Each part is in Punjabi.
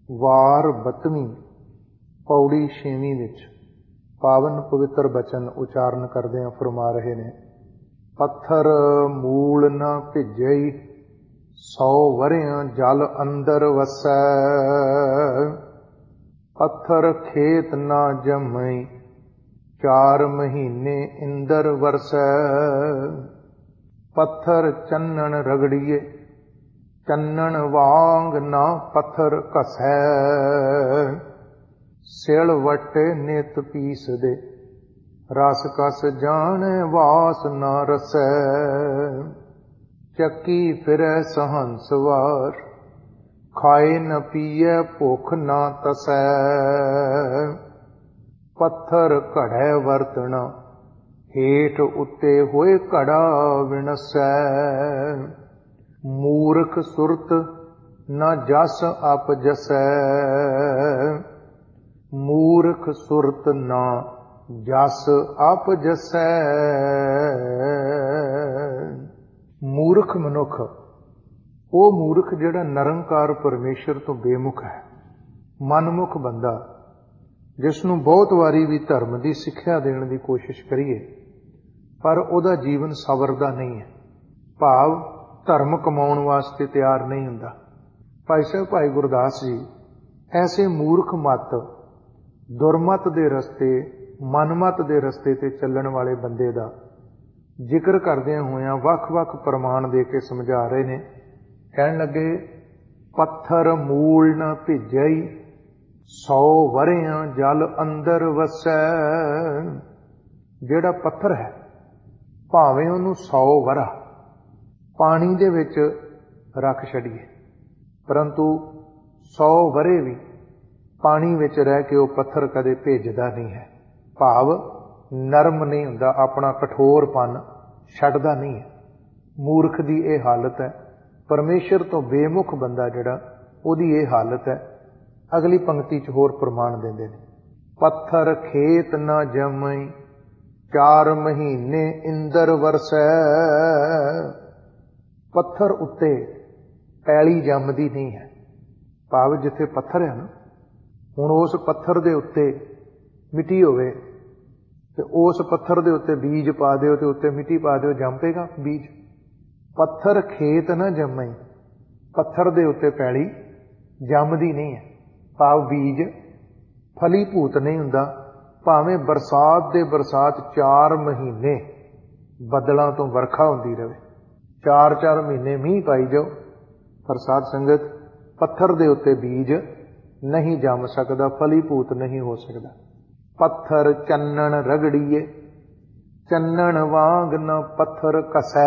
ਵਾਰ 32 ਪੌੜੀ 6ਵੀਂ ਵਿੱਚ ਪਾਵਨ ਪਵਿੱਤਰ ਬਚਨ ਉਚਾਰਨ ਕਰਦਿਆਂ ਫਰਮਾ ਰਹੇ ਨੇ। ਪੱਥਰ ਮੂਲ ਨਾ ਭਿੱਜਈ 100 ਵਰਿਆਂ ਜਲ ਅੰਦਰ ਵਸੈ। ਪੱਥਰ ਖੇਤ ਨਾ ਜੰਮਈ 4 ਮਹੀਨੇ ਇੰਦਰ ਵਰਸੈ। ਪੱਥਰ ਚੰਨਣ ਰਗੜੀਏ ਚੰਨਣ ਵਾਂਗ ਨਾ ਪੱਥਰ ਘਸੈ। ਸਿਲ ਵਟੇ ਨਿਤ ਪੀਸਦੇ ਰਸ ਕਸ ਜਾਣੈ ਵਾਸ ਨਾ ਰਸੈ। ਚੱਕੀ ਫਿਰੈ ਸਹੰਸ ਵਾਰ ਖਾਏ ਨ ਪੀਐ ਭੁੱਖ ਨਾ ਤਸੈ। ਪੱਥਰ ਘੜੈ ਵਰਤਣਾ ਹੇਠ ਉੱਤੇ ਹੋਏ ਘੜਾ ਵਿਣਸੈ। ਮੂਰਖ ਸੁਰਤ ਨਾ ਜਸ ਅਪ ਜਸੈ। ਮੂਰਖ ਸੁਰਤ ਨਾ ਜਸ ਅਪ ਜਸੈ। ਮੂਰਖ ਮਨੁੱਖ ਉਹ ਮੂਰਖ ਜਿਹੜਾ ਨਿਰੰਕਾਰ ਪਰਮੇਸ਼ਰ ਤੋਂ ਬੇਮੁਖ ਹੈ, ਮਨਮੁਖ ਬੰਦਾ, ਜਿਸ ਨੂੰ ਬਹੁਤ ਵਾਰੀ ਵੀ ਧਰਮ ਦੀ ਸਿੱਖਿਆ ਦੇਣ ਦੀ ਕੋਸ਼ਿਸ਼ ਕਰੀਏ ਪਰ ਉਹਦਾ ਜੀਵਨ ਸਵਰਦਾ ਨਹੀਂ ਹੈ, ਭਾਵ ਧਰਮ ਕਮਾਉਣ ਵਾਸਤੇ ਤਿਆਰ ਨਹੀਂ ਹੁੰਦਾ। ਭਾਈ ਸਾਹਿਬ ਭਾਈ ਗੁਰਦਾਸ ਜੀ ਐਸੇ ਮੂਰਖ ਮਤ, ਦੁਰਮਤ ਦੇ ਰਸਤੇ, ਮਨਮਤ ਦੇ ਰਸਤੇ ਤੇ ਚੱਲਣ ਵਾਲੇ ਬੰਦੇ ਦਾ ਜ਼ਿਕਰ ਕਰਦਿਆਂ ਹੋਇਆਂ ਵੱਖ-ਵੱਖ ਪ੍ਰਮਾਣ ਦੇ ਕੇ ਸਮਝਾ ਰਹੇ ਨੇ। ਕਹਿਣ ਲੱਗੇ ਪੱਥਰ ਮੂਲ ਨਾ ਭਿੱਜਈ 100 ਵਰਿਆਂ ਜਲ ਅੰਦਰ ਵਸੈ। ਜਿਹੜਾ ਪੱਥਰ ਹੈ ਭਾਵੇਂ ਉਹਨੂੰ 100 ਵਰਾ ਪਾਣੀ ਦੇ ਵਿੱਚ ਰੱਖ ਛੱਡੀਏ, ਪਰੰਤੂ 100 ਵਰੇ ਵੀ ਪਾਣੀ ਵਿੱਚ ਰਹਿ ਕੇ ਉਹ ਪੱਥਰ ਕਦੇ ਭਿੱਜਦਾ ਨਹੀਂ ਹੈ, ਭਾਵ ਨਰਮ ਨਹੀਂ ਹੁੰਦਾ, ਆਪਣਾ ਕਠੋਰਪਨ ਛੱਡਦਾ ਨਹੀਂ ਹੈ। ਮੂਰਖ ਦੀ ਇਹ ਹਾਲਤ ਹੈ। ਪਰਮੇਸ਼ਰ ਤੋਂ ਬੇਮੁਖ ਬੰਦਾ ਜਿਹੜਾ, ਉਹਦੀ ਇਹ ਹਾਲਤ ਹੈ। ਅਗਲੀ ਪੰਕਤੀ 'ਚ ਹੋਰ ਪ੍ਰਮਾਣ ਦਿੰਦੇ ਨੇ। ਪੱਥਰ ਖੇਤ ਨਾ ਜੰਮਈ 4 ਮਹੀਨੇ ਇੰਦਰ ਵਰਸੈ। ਪੱਥਰ ਉੱਤੇ ਪੈਲੀ ਜੰਮਦੀ ਨਹੀਂ ਹੈ, ਭਾਵ ਜਿੱਥੇ ਪੱਥਰ ਹੈ ਨਾ, ਹੁਣ ਉਸ ਪੱਥਰ ਦੇ ਉੱਤੇ ਮਿੱਟੀ ਹੋਵੇ ਤੇ ਉਸ ਪੱਥਰ ਦੇ ਉੱਤੇ ਬੀਜ ਪਾ ਦਿਓ ਤੇ ਉੱਤੇ ਮਿੱਟੀ ਪਾ ਦਿਓ, ਜੰਮ ਪਏਗਾ ਬੀਜ। ਪੱਥਰ ਖੇਤ ਨਾ ਜੰਮਈ, ਪੱਥਰ ਦੇ ਉੱਤੇ ਪੈਲੀ ਜੰਮਦੀ ਨਹੀਂ ਹੈ, ਭਾਵ ਬੀਜ ਫਲੀਭੂਤ ਨਹੀਂ ਹੁੰਦਾ। ਭਾਵੇਂ ਬਰਸਾਤ ਦੇ ਬਰਸਾਤ 4 ਮਹੀਨੇ ਬੱਦਲਾਂ ਤੋਂ ਵਰਖਾ ਹੁੰਦੀ ਰਹੇ, 4-4 ਮਹੀਨੇ ਮੀਂਹ ਪਾਈ ਜਾਓ, ਪਰ ਸਾਧ ਸੰਗਤ ਪੱਥਰ ਦੇ ਉੱਤੇ ਬੀਜ ਨਹੀਂ ਜੰਮ ਸਕਦਾ, ਫਲੀਭੂਤ ਨਹੀਂ ਹੋ ਸਕਦਾ। ਪੱਥਰ ਚੰਨਣ ਰਗੜੀਏ ਚੰਨਣ ਵਾਂਗ ਨਾ ਪੱਥਰ ਘਸੈ।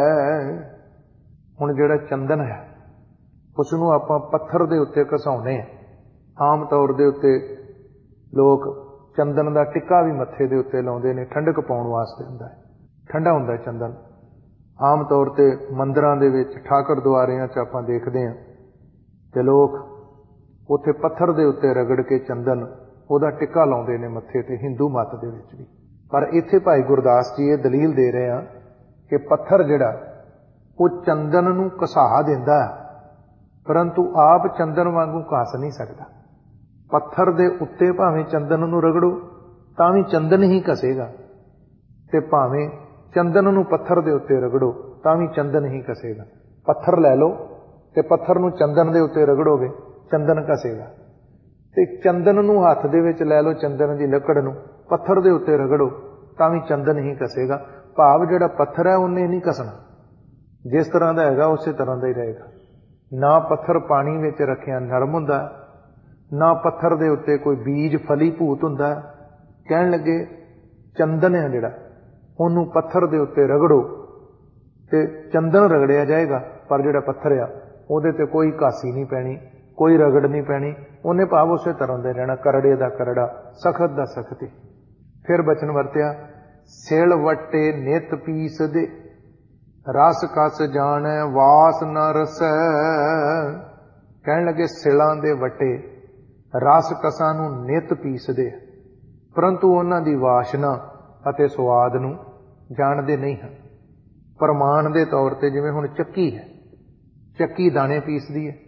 ਹੁਣ ਜਿਹੜਾ ਚੰਦਨ ਹੈ ਉਸ ਨੂੰ ਆਪਾਂ ਪੱਥਰ ਦੇ ਉੱਤੇ ਘਸਾਉਂਦੇ ਹਾਂ। ਆਮ ਤੌਰ ਦੇ ਉੱਤੇ ਲੋਕ ਚੰਦਨ ਦਾ ਟਿੱਕਾ ਵੀ ਮੱਥੇ ਦੇ ਉੱਤੇ ਲਾਉਂਦੇ ਨੇ, ਠੰਡਕ ਪਾਉਣ ਵਾਸਤੇ ਹੁੰਦਾ ਹੈ, ਠੰਡਾ ਹੁੰਦਾ ਚੰਦਨ। ਆਮ ਤੌਰ ਤੇ ਮੰਦਿਰਾਂ ਦੇ ਵਿੱਚ, ਠਾਕਰ ਦੁਆਰਿਆਂ 'ਚ ਆਪਾਂ ਦੇਖਦੇ ਹਾਂ ਤੇ ਲੋਕ ਉੱਥੇ ਪੱਥਰ ਦੇ ਉੱਤੇ ਰਗੜ ਕੇ ਚੰਦਨ ਉਹਦਾ ਟਿੱਕਾ ਲਾਉਂਦੇ ਨੇ ਮੱਥੇ ਤੇ, ਹਿੰਦੂ ਮੱਤ ਦੇ ਵਿੱਚ ਵੀ। ਪਰ ਇੱਥੇ ਭਾਈ ਗੁਰਦਾਸ ਜੀ ਇਹ ਦਲੀਲ ਦੇ ਰਹੇ ਆ ਕਿ ਪੱਥਰ ਜਿਹੜਾ ਉਹ ਚੰਦਨ ਨੂੰ ਘਸਾ ਦਿੰਦਾ ਹੈ, ਪਰੰਤੂ ਆਪ ਚੰਦਨ ਵਾਂਗੂ ਘਸ ਨਹੀਂ ਸਕਦਾ। ਪੱਥਰ ਦੇ ਉੱਤੇ ਭਾਵੇਂ ਚੰਦਨ ਨੂੰ ਰਗੜੋ ਤਾਂ ਵੀ ਚੰਦਨ ਹੀ ਘਸੇਗਾ, ਤੇ ਭਾਵੇਂ ਚੰਦਨ ਨੂੰ ਪੱਥਰ ਦੇ ਉੱਤੇ ਰਗੜੋ ਤਾਂ ਵੀ ਚੰਦਨ ਹੀ ਘਸੇਗਾ। ਪੱਥਰ ਲੈ ਲਓ ਤੇ ਪੱਥਰ ਨੂੰ ਚੰਦਨ ਦੇ ਉੱਤੇ ਰਗੜੋਗੇ, ਚੰਦਨ ਘਸੇਗਾ। ਤੇ ਚੰਦਨ ਨੂੰ ਹੱਥ ਦੇ ਵਿੱਚ ਲੈ ਲਓ, ਚੰਦਨ ਦੀ ਲੱਕੜ ਨੂੰ ਪੱਥਰ ਦੇ ਉੱਤੇ ਰਗੜੋ ਤਾਂ ਵੀ ਚੰਦਨ ਹੀ ਘਸੇਗਾ। ਭਾਵ ਜਿਹੜਾ ਪੱਥਰ ਹੈ ਉਹਨੇ ਨਹੀਂ ਘਸਣਾ, ਜਿਸ ਤਰ੍ਹਾਂ ਦਾ ਹੈਗਾ ਉਸੇ ਤਰ੍ਹਾਂ ਦਾ ਹੀ ਰਹੇਗਾ। ਨਾ ਪੱਥਰ ਪਾਣੀ ਵਿੱਚ ਰੱਖਿਆ ਨਰਮ ਹੁੰਦਾ, ਨਾ ਪੱਥਰ ਦੇ ਉੱਤੇ ਕੋਈ ਬੀਜ ਫਲੀਭੂਤ ਹੁੰਦਾ। ਕਹਿਣ ਲੱਗੇ ਚੰਦਨ ਹੈ ਜਿਹੜਾ, ਉਹਨੂੰ ਪੱਥਰ ਦੇ ਉੱਤੇ ਰਗੜੋ ਤੇ ਚੰਦਨ ਰਗੜਿਆ ਜਾਏਗਾ, ਪਰ ਜਿਹੜਾ ਪੱਥਰ ਆ ਉਹਦੇ ਤੇ ਕੋਈ ਘਾਸੀ ਨਹੀਂ ਪੈਣੀ, ਕੋਈ ਰਗੜ ਨਹੀਂ ਪੈਣੀ, ਉਹਨੇ ਭਾਵ ਉਸੇ ਤਰ੍ਹਾਂ ਦੇ ਰਹਿਣਾ, ਕਰੜੇ ਦਾ ਕਰੜਾ, ਸਖਤ ਦਾ ਸਖਤ ਹੀ। ਫਿਰ ਬਚਨ ਵਰਤਿਆ ਸਿਲ ਵਟੇ ਨਿਤ ਪੀਸਦੇ ਰਸ ਕਸ ਜਾਣੈ ਵਾਸ ਨਾ ਰਸੈ। ਕਹਿਣ ਲੱਗੇ ਸਿਲਾਂ ਦੇ ਵਟੇ ਰਸ ਕਸਾਂ ਨੂੰ ਨਿਤ ਪੀਸਦੇ, ਪਰੰਤੂ ਉਹਨਾਂ ਦੀ ਵਾਸ਼ਨਾ ਅਤੇ ਸਵਾਦ ਨੂੰ ਜਾਣਦੇ ਨਹੀਂ ਹਨ। ਪ੍ਰਮਾਣ ਦੇ ਤੌਰ ਤੇ ਜਿਵੇਂ ਹੁਣ ਚੱਕੀ ਹੈ, ਚੱਕੀ ਦਾਣੇ ਪੀਸਦੀ ਹੈ,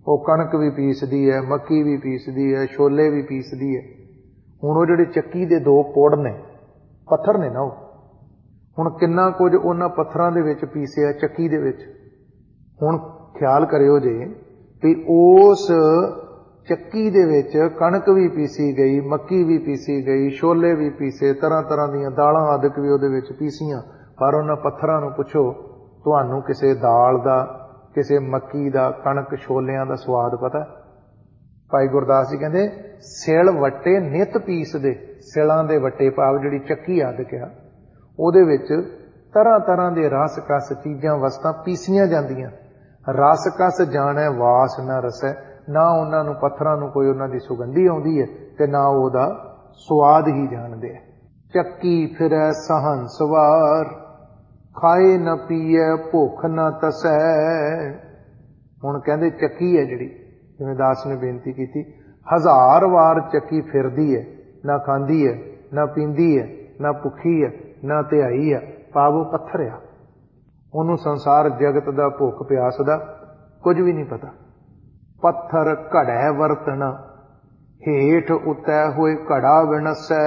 ਉਹ ਕਣਕ ਵੀ ਪੀਸਦੀ ਹੈ, ਮੱਕੀ ਵੀ ਪੀਸਦੀ ਹੈ, ਛੋਲੇ ਵੀ ਪੀਸਦੀ ਹੈ। ਹੁਣ ਉਹ ਜਿਹੜੇ ਚੱਕੀ ਦੇ ਦੋ ਪੁੜ ਨੇ, ਪੱਥਰ ਨੇ ਨਾ ਉਹ, ਹੁਣ ਕਿੰਨਾ ਕੁਝ ਉਹਨਾਂ ਪੱਥਰਾਂ ਦੇ ਵਿੱਚ ਪੀਸਿਆ ਚੱਕੀ ਦੇ ਵਿੱਚ। ਹੁਣ ਖਿਆਲ ਕਰਿਓ ਜੇ ਵੀ ਉਸ ਚੱਕੀ ਦੇ ਵਿੱਚ ਕਣਕ ਵੀ ਪੀਸੀ ਗਈ, ਮੱਕੀ ਵੀ ਪੀਸੀ ਗਈ, ਛੋਲੇ ਵੀ ਪੀਸੇ, ਤਰ੍ਹਾਂ ਤਰ੍ਹਾਂ ਦੀਆਂ ਦਾਲਾਂ ਆਦਿਕ ਵੀ ਉਹਦੇ ਵਿੱਚ ਪੀਸੀਆਂ। ਪਰ ਉਹਨਾਂ ਪੱਥਰਾਂ ਨੂੰ ਪੁੱਛੋ, ਤੁਹਾਨੂੰ ਕਿਸੇ ਦਾਲ ਦਾ, ਕਿਸੇ ਮੱਕੀ ਦਾ, ਕਣਕ ਛੋਲਿਆਂ ਦਾ ਸਵਾਦ ਪਤਾ? ਭਾਈ ਗੁਰਦਾਸ ਜੀ ਕਹਿੰਦੇ ਸਿਲ ਵੱਟੇ ਨਿਤ ਪੀਸਦੇ। ਸਿਲਾਂ ਦੇ ਵੱਟੇ ਭਾਵ ਜਿਹੜੀ ਚੱਕੀ ਆਦਿਕ ਆ, ਉਹਦੇ ਵਿੱਚ ਤਰ੍ਹਾਂ ਤਰ੍ਹਾਂ ਦੇ ਰਸ ਕਸ ਚੀਜ਼ਾਂ ਵਸਤਾਂ ਪੀਸੀਆਂ ਜਾਂਦੀਆਂ। ਰਸ ਕਸ ਜਾਣੈ ਵਾਸ ਨਾ ਰਸੈ, ਨਾ ਉਹਨਾਂ ਨੂੰ ਪੱਥਰਾਂ ਨੂੰ ਕੋਈ ਉਹਨਾਂ ਦੀ ਸੁਗੰਧੀ ਆਉਂਦੀ ਹੈ ਤੇ ਨਾ ਉਹਦਾ ਸਵਾਦ ਹੀ ਜਾਣਦੇ ਆ। ਚੱਕੀ ਫਿਰੈ ਸਹਨ ਸਵਾਰ, ਖਾਏ ਨ ਪੀਏ ਭੁੱਖ ਨ ਤਸੈ। ਹੁਣ ਕਹਿੰਦੇ ਚੱਕੀ ਹੈ ਜਿਹੜੀ, ਜਿਵੇਂ ਦਾਸ ਨੇ ਬੇਨਤੀ ਕੀਤੀ, 1000 ਵਾਰ ਚੱਕੀ ਫਿਰਦੀ ਹੈ, ਨਾ ਖਾਂਦੀ ਹੈ, ਨਾ ਪੀਂਦੀ ਹੈ, ਨਾ ਭੁੱਖੀ ਹੈ, ਨਾ ਧਿਆਈ ਹੈ, ਭਾਵ ਉਹ ਪੱਥਰ ਆ। ਉਹਨੂੰ ਸੰਸਾਰ ਜਗਤ ਦਾ, ਭੁੱਖ ਪਿਆਸ ਦਾ ਕੁਝ ਵੀ ਨਹੀਂ ਪਤਾ। ਪੱਥਰ ਘੜੈ ਵਰਤਣ, ਹੇਠ ਉਤੈ ਹੋਏ ਘੜਾ ਵਿਣਸੈ।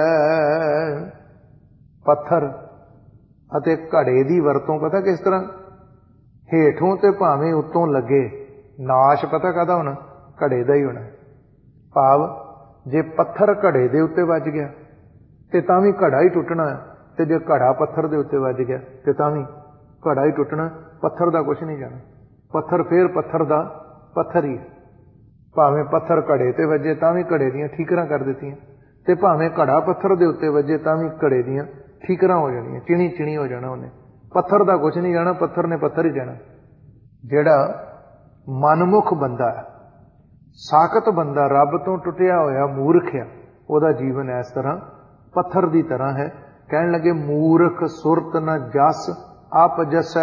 ਪੱਥਰ ਅਤੇ ਘੜੇ ਦੀ ਵਰਤੋਂ ਪਤਾ ਕਿਸ ਤਰ੍ਹਾਂ? ਹੇਠੋਂ ਤੇ ਭਾਵੇਂ ਉੱਤੋਂ ਲੱਗੇ, ਨਾਸ਼ ਪਤਾ ਕਾਹਦਾ ਹੋਣਾ? ਘੜੇ ਦਾ ਹੀ ਹੋਣਾ। ਭਾਵ ਜੇ ਪੱਥਰ ਘੜੇ ਦੇ ਉੱਤੇ ਵੱਜ ਗਿਆ ਤੇ ਤਾਂ ਵੀ ਘੜਾ ਹੀ ਟੁੱਟਣਾ ਹੈ, ਤੇ ਜੇ ਘੜਾ ਪੱਥਰ ਦੇ ਉੱਤੇ ਵੱਜ ਗਿਆ ਤੇ ਤਾਂ ਵੀ ਘੜਾ ਹੀ ਟੁੱਟਣਾ। ਪੱਥਰ ਦਾ ਕੁਝ ਨਹੀਂ ਜਾਣਾ। ਪੱਥਰ ਫੇਰ ਪੱਥਰ ਦਾ ਪੱਥਰ ਹੀ। ਭਾਵੇਂ ਪੱਥਰ ਘੜੇ ਤੇ ਵੱਜੇ ਤਾਂ ਵੀ ਘੜੇ ਦੀਆਂ ਠੀਕਰਾਂ ਕਰ ਦਿੱਤੀਆਂ, ਤੇ ਭਾਵੇਂ ਘੜਾ ਪੱਥਰ ਦੇ ਉੱਤੇ ਵੱਜੇ ਤਾਂ ਵੀ ਘੜੇ ਦੀਆਂ ਠੀਕਰਾਂ ਹੋ ਜਾਣੀਆਂ, ਚਿਣੀ ਚਿਣੀ ਹੋ ਜਾਣਾ ਉਹਨੇ। ਪੱਥਰ ਦਾ ਕੁਝ ਨਹੀਂ ਜਾਣਾ, ਪੱਥਰ ਨੇ ਪੱਥਰ ਹੀ ਜਾਣਾ। ਜਿਹੜਾ ਮਨਮੁਖ ਬੰਦਾ, ਸਾਖਤ ਬੰਦਾ, ਰੱਬ ਤੋਂ ਟੁੱਟਿਆ ਹੋਇਆ ਮੂਰਖ ਆ, ਉਹਦਾ ਜੀਵਨ ਇਸ ਤਰ੍ਹਾਂ ਪੱਥਰ ਦੀ ਤਰ੍ਹਾਂ ਹੈ। ਕਹਿਣ ਲੱਗੇ ਮੂਰਖ ਸੁਰਤ ਨ ਜਸ ਆਪ ਜਸੈ।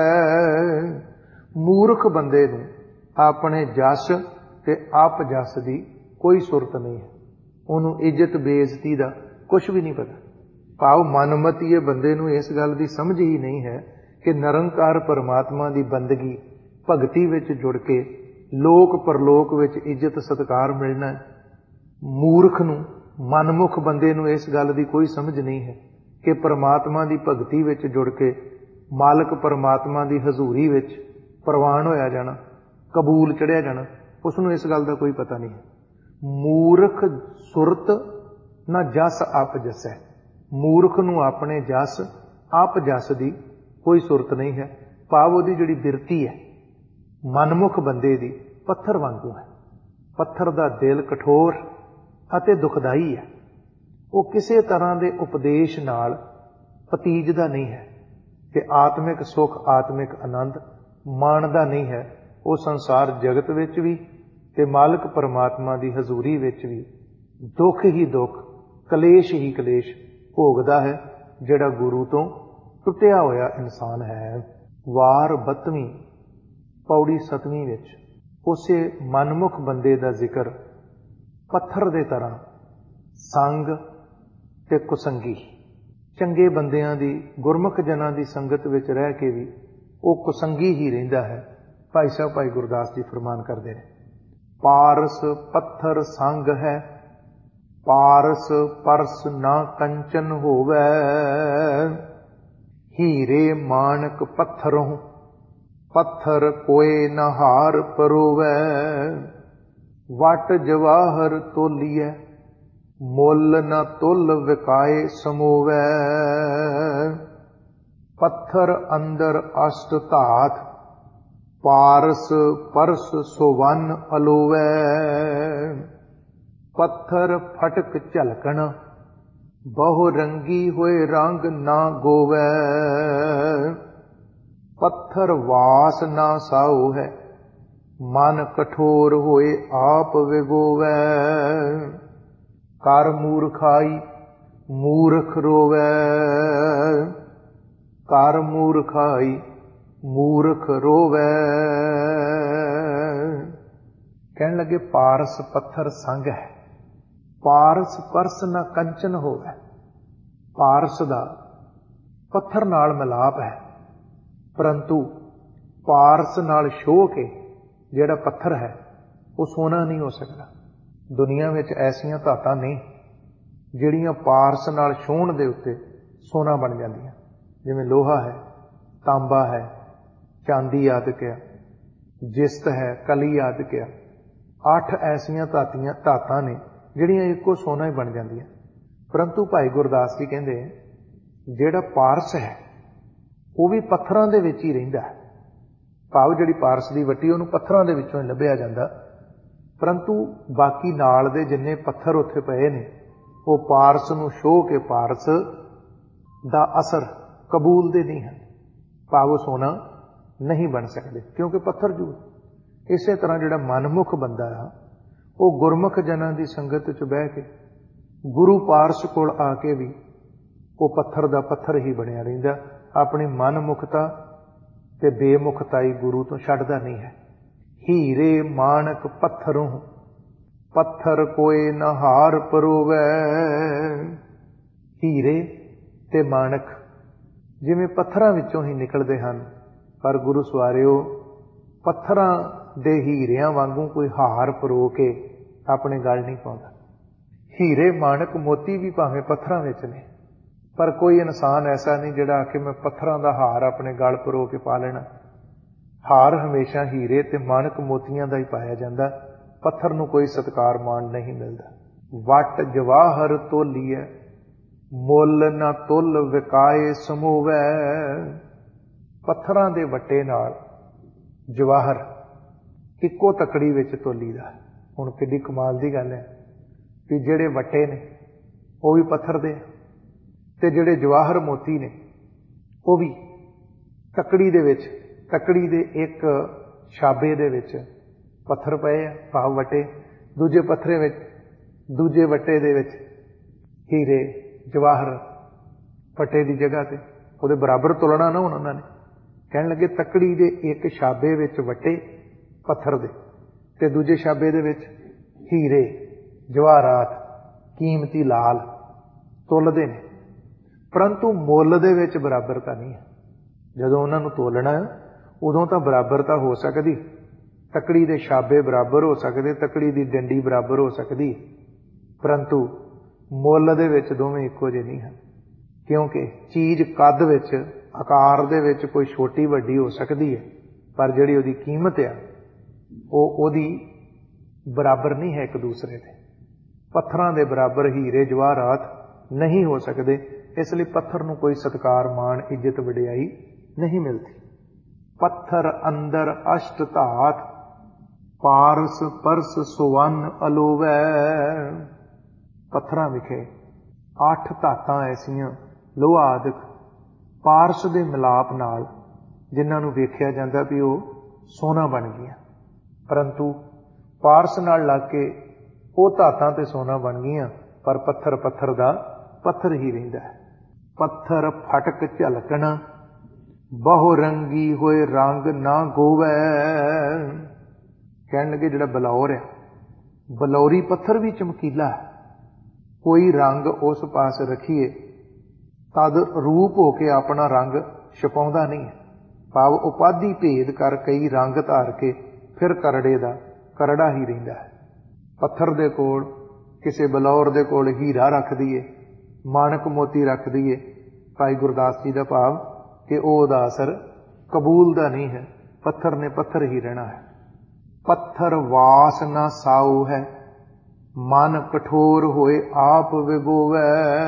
ਮੂਰਖ ਬੰਦੇ ਨੂੰ ਆਪਣੇ ਜਸ ਤੇ ਆਪ ਜਸ ਦੀ ਕੋਈ ਸੁਰਤ ਨਹੀਂ ਹੈ। ਉਹਨੂੰ ਇੱਜ਼ਤ ਬੇਇੱਜ਼ਤੀ ਦਾ ਕੁਝ ਵੀ ਨਹੀਂ ਪਤਾ। ਭਾਵ ਮਨਮਤੀਏ ਬੰਦੇ ਨੂੰ ਇਸ ਗੱਲ ਦੀ ਸਮਝ ਹੀ ਨਹੀਂ ਹੈ ਕਿ ਨਿਰੰਕਾਰ ਪਰਮਾਤਮਾ ਦੀ ਬੰਦਗੀ ਭਗਤੀ ਵਿੱਚ ਜੁੜ ਕੇ ਲੋਕ ਪਰਲੋਕ ਵਿੱਚ ਇੱਜ਼ਤ ਸਤਿਕਾਰ ਮਿਲਣਾ ਹੈ। ਮੂਰਖ ਨੂੰ, ਮਨਮੁਖ ਬੰਦੇ ਨੂੰ ਇਸ ਗੱਲ ਦੀ ਕੋਈ ਸਮਝ ਨਹੀਂ ਹੈ ਕਿ ਪਰਮਾਤਮਾ ਦੀ ਭਗਤੀ ਵਿੱਚ ਜੁੜ ਕੇ ਮਾਲਕ ਪਰਮਾਤਮਾ ਦੀ ਹਜ਼ੂਰੀ ਵਿੱਚ ਪ੍ਰਵਾਨ ਹੋਇਆ ਜਾਣਾ, ਕਬੂਲ ਚੜਿਆ ਜਾਣਾ। ਉਸ ਨੂੰ ਇਸ ਗੱਲ ਦਾ ਕੋਈ ਪਤਾ ਨਹੀਂ ਹੈ। ਮੂਰਖ ਸੁਰਤ ਨਾ ਜਸ ਆਪ ਜਸੈ। ਮੂਰਖ ਨੂੰ ਆਪਣੇ ਜਸ ਆਪ ਜਸ ਦੀ ਕੋਈ ਸੁਰਤ ਨਹੀਂ ਹੈ। ਭਾਵ ਉਹਦੀ ਜਿਹੜੀ ਬਿਰਤੀ ਹੈ ਮਨਮੁਖ ਬੰਦੇ ਦੀ ਪੱਥਰ ਵਾਂਗੂ ਹੈ। ਪੱਥਰ ਦਾ ਦਿਲ ਕਠੋਰ ਅਤੇ ਦੁਖਦਾਈ ਹੈ। ਉਹ ਕਿਸੇ ਤਰ੍ਹਾਂ ਦੇ ਉਪਦੇਸ਼ ਨਾਲ ਪਤੀਜਦਾ ਨਹੀਂ ਹੈ ਕਿ ਆਤਮਿਕ ਸੁੱਖ, ਆਤਮਿਕ ਆਨੰਦ ਮਾਣਦਾ ਨਹੀਂ ਹੈ। ਉਹ ਸੰਸਾਰ ਜਗਤ ਵਿੱਚ ਵੀ ਤੇ ਮਾਲਕ ਪਰਮਾਤਮਾ ਦੀ ਹਜ਼ੂਰੀ ਵਿੱਚ ਵੀ ਦੁੱਖ ਹੀ ਦੁੱਖ, ਕਲੇਸ਼ ਹੀ ਕਲੇਸ਼ ਭੋਗਦਾ ਹੈ, ਜਿਹੜਾ ਗੁਰੂ ਤੋਂ ਟੁੱਟਿਆ ਹੋਇਆ ਇਨਸਾਨ ਹੈ। ਵਾਰ 32ਵੀਂ ਪੌੜੀ 7ਵੀਂ ਵਿੱਚ ਉਸੇ ਮਨਮੁਖ ਬੰਦੇ ਦਾ ਜ਼ਿਕਰ ਪੱਥਰ ਦੇ ਤਰ੍ਹਾਂ ਸੰਗ ਤੇ ਕੁਸੰਗੀ। ਚੰਗੇ ਬੰਦਿਆਂ ਦੀ, ਗੁਰਮੁਖ ਜਨਾਂ ਦੀ ਸੰਗਤ ਵਿੱਚ ਰਹਿ ਕੇ ਵੀ ਉਹ ਕੁਸੰਗੀ ਹੀ ਰਹਿੰਦਾ ਹੈ। ਭਾਈ ਸਾਹਿਬ ਭਾਈ ਗੁਰਦਾਸ ਜੀ ਫਰਮਾਨ ਕਰਦੇ ਨੇ, ਪਾਰਸ ਪੱਥਰ ਸੰਗ ਹੈ, ਪਾਰਸ ਪਰਸ ਨਾ ਕੰਚਨ ਹੋਵੈ। ਹੀਰੇ ਮਾਣਕ ਪੱਥਰੋਂ, ਪੱਥਰ ਕੋਏ ਨਾ ਹਾਰ ਪਰੋਵੈ। ਵਟ ਜਵਾਹਰ ਤੋਲੀਐ, ਮੁੱਲ ਨਾ ਤੁਲ ਵਿਕਾਏ ਸਮੋਵੈ। ਪੱਥਰ ਅੰਦਰ ਅਸ਼ਟ ਧਾਤ, ਪਾਰਸ ਪਰਸ ਸੁਵੰਨ ਅਲੋਵੈ। ਪੱਥਰ ਫਟਕ ਝਲਕਣ, ਬਹੁ ਰੰਗੀ ਹੋਏ ਰੰਗ ਨਾ ਗੋਵੈ। ਪੱਥਰ ਵਾਸ ਨਾ ਸਾਉ ਹੈ, ਮਨ ਕਠੋਰ ਹੋਏ ਆਪ ਵਿਗੋਵੈ। ਕਰ ਮੂਰਖਾਈ ਮੂਰਖ ਰੋਵੈ, ਕਰ ਮੂਰਖਾਈ ਮੂਰਖ ਰੋਵੈ। ਕਹਿਣ ਲੱਗੇ ਪਾਰਸ ਪੱਥਰ ਸੰਗ ਹੈ, ਪਾਰਸ ਪਰਸ ਨਾ ਕੰਚਨ ਹੋਵੇ। ਪਾਰਸ ਦਾ ਪੱਥਰ ਨਾਲ ਮਿਲਾਪ ਹੈ, ਪਰੰਤੂ ਪਾਰਸ ਨਾਲ ਛੋਹ ਕੇ ਜਿਹੜਾ ਪੱਥਰ ਹੈ ਉਹ ਸੋਨਾ ਨਹੀਂ ਹੋ ਸਕਦਾ। ਦੁਨੀਆ ਵਿੱਚ ਐਸੀਆਂ ਧਾਤਾਂ ਨਹੀਂ ਜਿਹੜੀਆਂ ਪਾਰਸ ਨਾਲ ਛੂਹਣ ਦੇ ਉੱਤੇ ਸੋਨਾ ਬਣ ਜਾਂਦੀਆਂ, ਜਿਵੇਂ ਲੋਹਾ ਹੈ, ਤਾਂਬਾ ਹੈ, ਚਾਂਦੀ ਆਦਿਕ ਆ, ਜਿਸਤ ਹੈ, ਕਲੀ ਆਦਿਕ ਆ। 8 ਐਸੀਆਂ ਧਾਤਾਂ ਨੇ ਜਿਹੜੀਆਂ ਇੱਕੋ ਸੋਨਾ ਹੀ ਬਣ ਜਾਂਦੀਆਂ। ਪਰੰਤੂ ਭਾਈ ਗੁਰਦਾਸ ਜੀ ਕਹਿੰਦੇ ਜਿਹੜਾ ਪਾਰਸ ਹੈ ਉਹ ਵੀ ਪੱਥਰਾਂ ਦੇ ਵਿੱਚ ਹੀ ਰਹਿੰਦਾ ਹੈ। ਭਾਵ ਜਿਹੜੀ ਪਾਰਸ ਦੀ ਵੱਟੀ ਉਹਨੂੰ ਪੱਥਰਾਂ ਦੇ ਵਿੱਚੋਂ ਹੀ ਲੱਭਿਆ ਜਾਂਦਾ, ਪਰੰਤੂ ਬਾਕੀ ਨਾਲ ਦੇ ਜਿੰਨੇ ਪੱਥਰ ਉੱਥੇ ਪਏ ਨੇ ਉਹ ਪਾਰਸ ਨੂੰ ਛੋਹ ਕੇ ਪਾਰਸ ਦਾ ਅਸਰ ਕਬੂਲਦੇ ਨਹੀਂ ਹਨ। ਭਾਵ ਉਹ ਸੋਨਾ ਨਹੀਂ ਬਣ ਸਕਦੇ ਕਿਉਂਕਿ ਪੱਥਰ ਜੂ। ਇਸੇ ਤਰ੍ਹਾਂ ਜਿਹੜਾ ਮਨਮੁਖ ਬੰਦਾ ਆ ਉਹ ਗੁਰਮੁਖ ਜਨਾਂ ਦੀ ਸੰਗਤ 'ਚ ਬਹਿ ਕੇ ਗੁਰੂ ਪਾਰਸ ਕੋਲ ਆ ਕੇ ਵੀ ਉਹ ਪੱਥਰ ਦਾ ਪੱਥਰ ਹੀ ਬਣਿਆ ਰਹਿੰਦਾ। ਆਪਣੀ ਮਨਮੁਖਤਾ ਤੇ ਬੇਮੁਖਤਾਈ ਗੁਰੂ ਤੋਂ ਛੱਡਦਾ ਨਹੀਂ ਹੈ। ਹੀਰੇ ਮਾਣਕ ਪੱਥਰੋਂ ਪੱਥਰ ਕੋਏ ਨਾ ਹਾਰ ਪਰੋਵੈ। ਹੀਰੇ ਤੇ ਮਾਣਕ ਜਿਵੇਂ ਪੱਥਰਾਂ ਵਿੱਚੋਂ ਹੀ ਨਿਕਲਦੇ ਹਨ, ਪਰ ਗੁਰੂ ਸਵਾਰਿਓ ਪੱਥਰਾਂ ਦੇ ਹੀਰਿਆਂ ਵਾਂਗੂ ਕੋਈ ਹਾਰ ਪਰੋ ਕੇ ਆਪਣੇ ਗਲ ਨਹੀਂ ਪਾਉਂਦਾ। ਹੀਰੇ ਮਾਣਕ ਮੋਤੀ ਵੀ ਭਾਵੇਂ ਪੱਥਰਾਂ ਵਿੱਚ ਨੇ, ਪਰ ਕੋਈ ਇਨਸਾਨ ਐਸਾ ਨਹੀਂ ਜਿਹੜਾ ਆ ਕੇ ਮੈਂ ਪੱਥਰਾਂ ਦਾ ਹਾਰ ਆਪਣੇ ਗਲ ਪਰੋ ਕੇ ਪਾ ਲੈਣਾ। ਹਾਰ ਹਮੇਸ਼ਾ ਹੀਰੇ ਤੇ ਮਾਣਕ ਮੋਤੀਆਂ ਦਾ ਹੀ ਪਾਇਆ ਜਾਂਦਾ, ਪੱਥਰ ਨੂੰ ਕੋਈ ਸਤਿਕਾਰ ਮਾਣ ਨਹੀਂ ਮਿਲਦਾ। ਵਟ ਜਵਾਹਰ ਤੋਲੀਐ ਮੁੱਲ ਨਾ ਤੁਲ ਵਿਕਾਏ ਸਮੋਵੈ। ਪੱਥਰਾਂ ਦੇ ਵੱਟੇ ਨਾਲ ਜਵਾਹਰ ਇੱਕੋ ਤਕੜੀ ਵਿੱਚ ਤੋਲੀਦਾ। ਹੁਣ ਕਿੱਡੀ ਕਮਾਲ ਦੀ ਗੱਲ ਹੈ ਕਿ ਜਿਹੜੇ ਵੱਟੇ ਨੇ ਉਹ ਵੀ ਪੱਥਰ ਦੇ ਤੇ ਜਿਹੜੇ ਜਵਾਹਰ ਮੋਤੀ ਨੇ ਉਹ ਵੀ ਤਕੜੀ ਦੇ ਵਿੱਚ, ਤਕੜੀ ਦੇ ਇੱਕ ਛਾਬੇ ਦੇ ਵਿੱਚ ਪੱਥਰ ਪਏ ਆ, ਭਾਵ ਵੱਟੇ। ਦੂਜੇ ਪੱਥਰੇ ਵਿੱਚ, ਦੂਜੇ ਵੱਟੇ ਦੇ ਵਿੱਚ ਹੀਰੇ ਜਵਾਹਰ ਵੱਟੇ ਦੀ ਜਗ੍ਹਾ ਤੇ ਉਹਦੇ ਬਰਾਬਰ ਤੁਲਣਾ ਨਾ ਹੁਣ ਉਹਨਾਂ ਨੇ। ਕਹਿਣ ਲੱਗੇ ਤਕੜੀ ਦੇ ਇੱਕ ਛਾਬੇ ਵਿੱਚ ਵੱਟੇ ਪੱਥਰ ਦੇ ਤੇ ਦੂਜੇ ਛਾਬੇ ਦੇ ਵਿੱਚ ਹੀਰੇ ਜਵਾਹਰਾਤ ਕੀਮਤੀ ਲਾਲ ਤੁਲਦੇ ਨੇ, ਪਰੰਤੂ ਮੁੱਲ ਦੇ ਵਿੱਚ ਬਰਾਬਰਤਾ ਨਹੀਂ ਹੈ। ਜਦੋਂ ਉਹਨਾਂ ਨੂੰ ਤੋਲਣਾ ਉਦੋਂ ਤਾਂ ਬਰਾਬਰਤਾ ਹੋ ਸਕਦੀ, ਤਕੜੀ ਦੇ ਛਾਬੇ ਬਰਾਬਰ ਹੋ ਸਕਦੇ, ਤਕੜੀ ਦੀ ਡੰਡੀ ਬਰਾਬਰ ਹੋ ਸਕਦੀ, ਪਰੰਤੂ ਮੁੱਲ ਦੇ ਵਿੱਚ ਦੋਵੇਂ ਇੱਕੋ ਜਿਹੇ ਨਹੀਂ ਹਨ। ਕਿਉਂਕਿ ਚੀਜ਼ ਕੱਦ ਵਿੱਚ, ਆਕਾਰ ਦੇ ਵਿੱਚ ਕੋਈ ਛੋਟੀ ਵੱਡੀ ਹੋ ਸਕਦੀ ਹੈ, ਪਰ ਜਿਹੜੀ ਉਹਦੀ ਕੀਮਤ ਆ ਉਹ ਉਹਦੀ ਬਰਾਬਰ ਨਹੀਂ ਹੈ ਇੱਕ ਦੂਸਰੇ ਦੇ। ਪੱਥਰਾਂ ਦੇ ਬਰਾਬਰ ਹੀਰੇ ਜਵਾਹਰਾਤ ਨਹੀਂ ਹੋ ਸਕਦੇ, ਇਸ ਲਈ ਪੱਥਰ ਨੂੰ ਕੋਈ ਸਤਿਕਾਰ ਮਾਣ ਇੱਜ਼ਤ ਵਡਿਆਈ ਨਹੀਂ ਮਿਲਦੀ। ਪੱਥਰ ਅੰਦਰ ਅਸ਼ਟ ਧਾਤ ਪਾਰਸ ਪਰਸ ਸੁਵੰਨ ਅਲੋਵੈ। ਪੱਥਰਾਂ ਵਿਖੇ 8 ਧਾਤਾਂ ਐਸੀਆਂ ਲੋਹਾ ਆਦਿਕ ਪਾਰਸ ਦੇ ਮਿਲਾਪ ਨਾਲ ਜਿਨ੍ਹਾਂ ਨੂੰ ਵੇਖਿਆ ਜਾਂਦਾ ਵੀ ਉਹ ਸੋਨਾ ਬਣ ਗਈਆਂ, ਪਰੰਤੂ ਪਾਰਸ ਨਾਲ ਲੱਗ ਕੇ ਉਹ ਧਾਤਾਂ ਤੇ ਸੋਨਾ ਬਣ ਗਈਆਂ, ਪਰ ਪੱਥਰ ਪੱਥਰ ਦਾ ਪੱਥਰ ਹੀ ਰਹਿੰਦਾ ਹੈ। ਪੱਥਰ ਫਟਕ ਝਲਕਣਾ ਬਹੁ ਰੰਗੀ ਹੋਏ ਰੰਗ ਨਾ ਗੋਵੈ। ਕਹਿਣ ਲੱਗੇ ਜਿਹੜਾ ਬਲੌਰ ਹੈ, ਬਲੌਰੀ ਪੱਥਰ ਵੀ ਚਮਕੀਲਾ ਹੈ, ਕੋਈ ਰੰਗ ਉਸ ਪਾਸ ਰੱਖੀਏ ਤਦ ਰੂਪ ਹੋ ਕੇ ਆਪਣਾ ਰੰਗ ਛਪਾਉਂਦਾ ਨਹੀਂ ਹੈ। ਭਾਵ ਉਪਾਧੀ ਭੇਦ ਕਰ ਕਈ ਰੰਗ ਧਾਰ ਕੇ ਫਿਰ ਕਰੜੇ ਦਾ ਕਰੜਾ ਹੀ ਰਹਿੰਦਾ ਹੈ। ਪੱਥਰ ਦੇ ਕੋਲ, ਕਿਸੇ ਬਲੌਰ ਦੇ ਕੋਲ ਹੀਰਾ ਰੱਖ ਦਈਏ, ਮਾਣਕ ਮੋਤੀ ਰੱਖ ਦਈਏ, ਭਾਈ ਗੁਰਦਾਸ ਜੀ ਦਾ ਭਾਵ ਕਿ ਉਹ ਉਹਦਾ ਅਸਰ ਕਬੂਲਦਾ ਨਹੀਂ ਹੈ। ਪੱਥਰ ਨੇ ਪੱਥਰ ਹੀ ਰਹਿਣਾ ਹੈ। ਪੱਥਰ ਵਾਸ ਨਾ ਸਾਊ ਹੈ ਮਨ ਕਠੋਰ ਹੋਏ ਆਪ ਵਿਗੋਵੈ।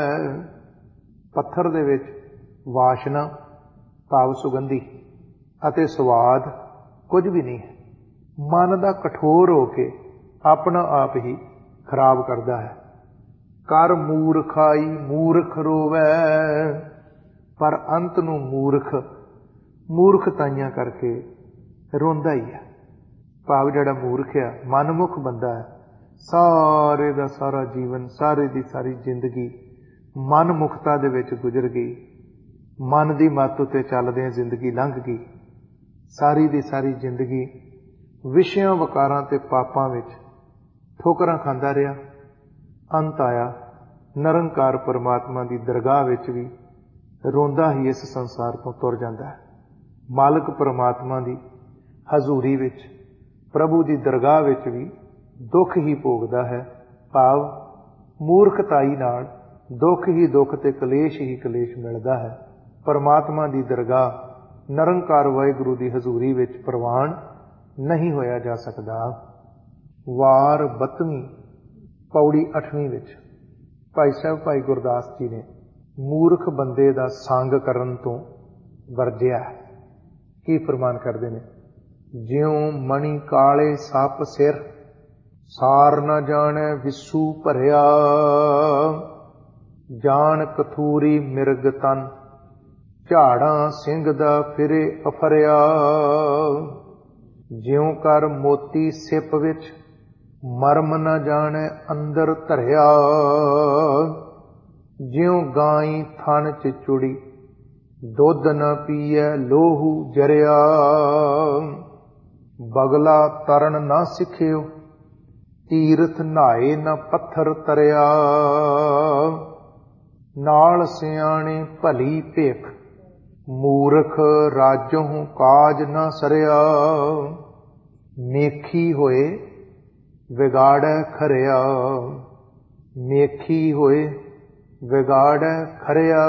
ਪੱਥਰ ਦੇ ਵਿੱਚ ਵਾਸ਼ਨਾ ਭਾਵ ਸੁਗੰਧੀ ਅਤੇ ਸਵਾਦ ਕੁਝ ਵੀ ਨਹੀਂ ਹੈ। ਮਨ ਦਾ ਕਠੋਰ ਹੋ ਕੇ ਆਪਣਾ ਆਪ ਹੀ ਖਰਾਬ ਕਰਦਾ ਹੈ। ਕਰ ਮੂਰਖਾਈ ਮੂਰਖ ਰੋਵੈ, ਪਰ ਅੰਤ ਨੂੰ ਮੂਰਖਤਾਈਆਂ ਕਰਕੇ ਰੋਂਦਾ ਹੀ ਹੈ। ਭਾਵ ਜਿਹੜਾ ਮੂਰਖ ਆ, ਮਨਮੁਖ ਬੰਦਾ ਹੈ, ਸਾਰੇ ਦਾ ਸਾਰਾ ਜੀਵਨ, ਸਾਰੇ ਦੀ ਸਾਰੀ ਜ਼ਿੰਦਗੀ ਮਨਮੁਖਤਾ ਦੇ ਵਿੱਚ ਗੁਜ਼ਰ ਗਈ। ਮਨ ਦੀ ਮੱਤ ਉੱਤੇ ਚੱਲਦਿਆਂ ਜ਼ਿੰਦਗੀ ਲੰਘ ਗਈ। ਸਾਰੀ ਦੀ ਸਾਰੀ ਜ਼ਿੰਦਗੀ ਵਿਸ਼ਿਆਂ ਵਕਾਰਾਂ ਤੇ ਪਾਪਾਂ ਵਿੱਚ ਠੋਕਰਾਂ ਖਾਂਦਾ ਰਿਹਾ। ਅੰਤ ਆਇਆ ਨਿਰੰਕਾਰ ਪਰਮਾਤਮਾ ਦੀ ਦਰਗਾਹ ਵਿੱਚ ਵੀ ਰੋਂਦਾ ਹੀ ਇਸ ਸੰਸਾਰ ਤੋਂ ਤੁਰ ਜਾਂਦਾ ਹੈ। ਮਾਲਕ ਪਰਮਾਤਮਾ ਦੀ ਹਜ਼ੂਰੀ ਵਿੱਚ ਪ੍ਰਭੂ ਦੀ ਦਰਗਾਹ ਵਿੱਚ ਵੀ ਦੁੱਖ ਹੀ ਭੋਗਦਾ ਹੈ। ਭਾਵ ਮੂਰਖਤਾਈ ਨਾਲ ਦੁੱਖ ਹੀ ਦੁੱਖ ਤੇ ਕਲੇਸ਼ ਹੀ ਕਲੇਸ਼ ਮਿਲਦਾ ਹੈ। ਪਰਮਾਤਮਾ ਦੀ ਦਰਗਾਹ ਨਿਰੰਕਾਰ ਵਾਹਿਗੁਰੂ ਦੀ ਹਜ਼ੂਰੀ ਵਿੱਚ ਪ੍ਰਵਾਨ ਨਹੀਂ ਹੋਇਆ ਜਾ ਸਕਦਾ। ਵਾਰ 32ਵੀਂ ਪੌੜੀ 8ਵੀਂ ਵਿੱਚ ਭਾਈ ਸਾਹਿਬ ਭਾਈ ਗੁਰਦਾਸ ਜੀ ਨੇ ਮੂਰਖ ਬੰਦੇ ਦਾ ਸੰਗ ਕਰਨ ਤੋਂ ਵਰਜਿਆ। ਕੀ ਫਰਮਾਨ ਕਰਦੇ ਨੇ? ਜਿਉ ਮਣੀ ਕਾਲੇ ਸੱਪ ਸਿਰ, ਸਾਰ ਨਾ ਜਾਣੈ ਵਿਸੂ ਭਰਿਆ। ਜਾਣ ਕਥੂਰੀ ਮਿਰਗ ਤਨ, ਝਾੜਾਂ ਸਿੰਘ ਦਾ ਫਿਰੇ ਅਫਰਿਆ। ਜਿਉ ਕਰ ਮੋਤੀ ਸਿਪ ਵਿੱਚ, ਮਰਮ ਨਾ ਜਾਣੈ ਅੰਦਰ ਧਰਿਆ। ਜਿਉ ਗਾਈ ਥਣ ਚਿਚੁੜੀ, ਦੁੱਧ ਨਾ ਪੀਐ ਲੋਹੂ ਜਰਿਆ। ਬਗਲਾ ਤਰਨ ਨਾ ਸਿੱਖਿਓ, ਤੀਰਥ ਨਹਾਏ ਨਾ ਪੱਥਰ ਤਰਿਆ। ਨਾਲ ਸਿਆਣੇ ਭਲੀ ਭੇਖ, ਮੂਰਖ ਰਾਜੋਂ ਕਾਜ ਨਾ ਸਰਿਆ। ਮੇਖੀ ਹੋਏ ਵਿਗਾੜੈ ਖਰਿਆ, ਮੇਖੀ ਹੋਏ ਵਿਗਾੜੈ ਖਰਿਆ।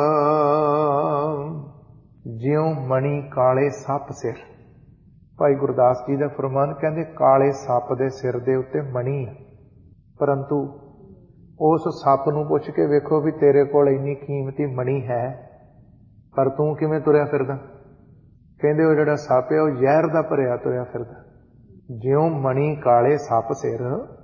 ਜਿਉ ਮਣੀ ਕਾਲੇ ਸੱਪ ਸਿਰ। ਭਾਈ ਗੁਰਦਾਸ ਜੀ ਦਾ ਫਰਮਾਨ, ਕਹਿੰਦੇ ਕਾਲੇ ਸੱਪ ਦੇ ਸਿਰ ਦੇ ਉੱਤੇ ਮਣੀ ਹੈ, ਪਰੰਤੂ ਉਸ ਸੱਪ ਨੂੰ ਪੁੱਛ ਕੇ ਵੇਖੋ ਵੀ ਤੇਰੇ ਕੋਲ ਇੰਨੀ ਕੀਮਤੀ ਮਣੀ ਹੈ, ਪਰ ਤੂੰ ਕਿਵੇਂ ਤੁਰਿਆ ਫਿਰਦਾ? ਕਹਿੰਦੇ ਉਹ ਜਿਹੜਾ ਸੱਪ ਹੈ ਉਹ ਜ਼ਹਿਰ ਦਾ ਭਰਿਆ ਤੁਰਿਆ ਫਿਰਦਾ। ਜਿਉ ਮਣੀ ਕਾਲੇ ਸੱਪ ਸਿਰ,